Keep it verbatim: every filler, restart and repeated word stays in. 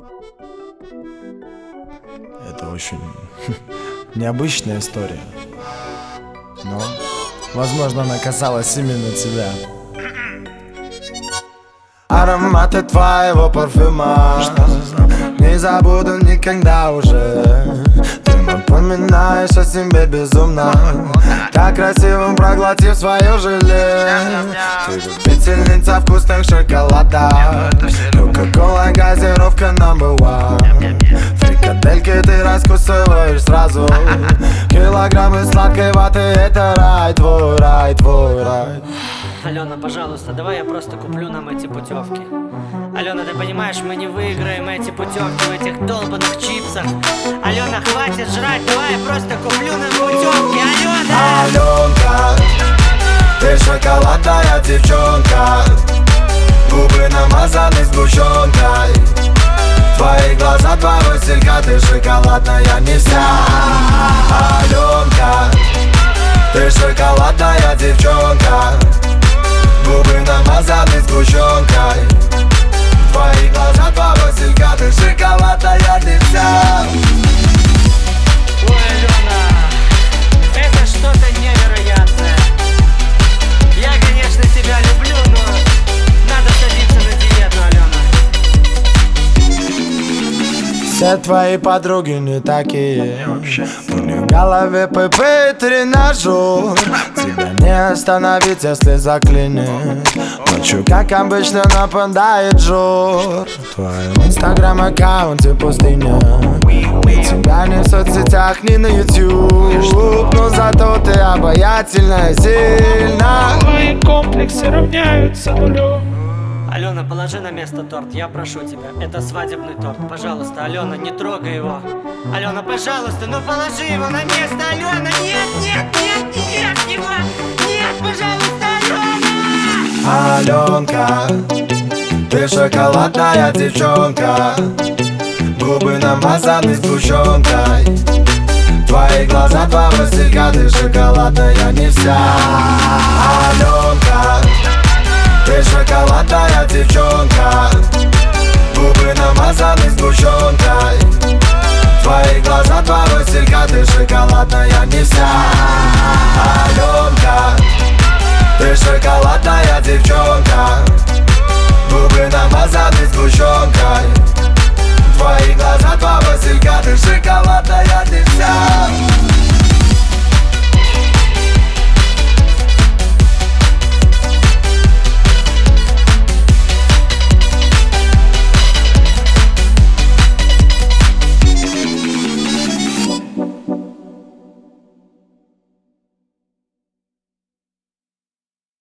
Это очень необычная история, но, возможно, она касалась именно тебя. Ароматы твоего парфюма не забуду никогда уже. Ты напоминаешь о себе безумно, так красивым проглотив свое желе. Ты любительница вкусных шоколадов, кока-кола, газировка number one. Фрикадельки ты раскусываешь сразу, килограммы сладкой ваты — это рай, твой рай, твой рай. Алена, пожалуйста, давай я просто куплю нам эти путевки. Алена, ты понимаешь, мы не выиграем эти путевки в этих долбанных чипсах. Алена, хватит жрать, давай я просто куплю нам путевки. Алена! Аленка, ты шоколадная девчонка, губы намазаны сгущенкой. Твои глаза, два василька, ты шоколадная не вся. Аленка, ты шоколадная девчонка, губы намазаны сгущенкой. Твои глаза, два василька, ты шоколадная не вся. Ой, Алена, это что-то невероятное. Я, конечно, тебя люблю, но надо садиться на диету, Алена. Все твои подруги не такие, у них в голове ПП тренажер. Тебя не остановить, если заклинит. Ночью, как обычно, нападает жор. В твоем инстаграм-аккаунте пустыня, и тебя не в соцсетях, ни на YouTube, но зато ты обаятельная, сильна. Твои комплексы равняются нулю. Алена, положи на место торт, я прошу тебя. Это свадебный торт, пожалуйста, Алена, не трогай его. Алена, пожалуйста, ну положи его на место, Алена. Нет, нет, нет, нет, его. Нет, пожалуйста, Алена. Аленка, ты шоколадная девчонка, губы намазаны сгущенкой. Твои глаза, два василька, ты шоколадная не вся. Аленка, ты шоколадная девчонка, губы намазаны сгущенкой. Твои глаза, два василька, ты шоколадная не вся. Аленка, ты шоколадная девчонка, губы намазаны сгущенкой.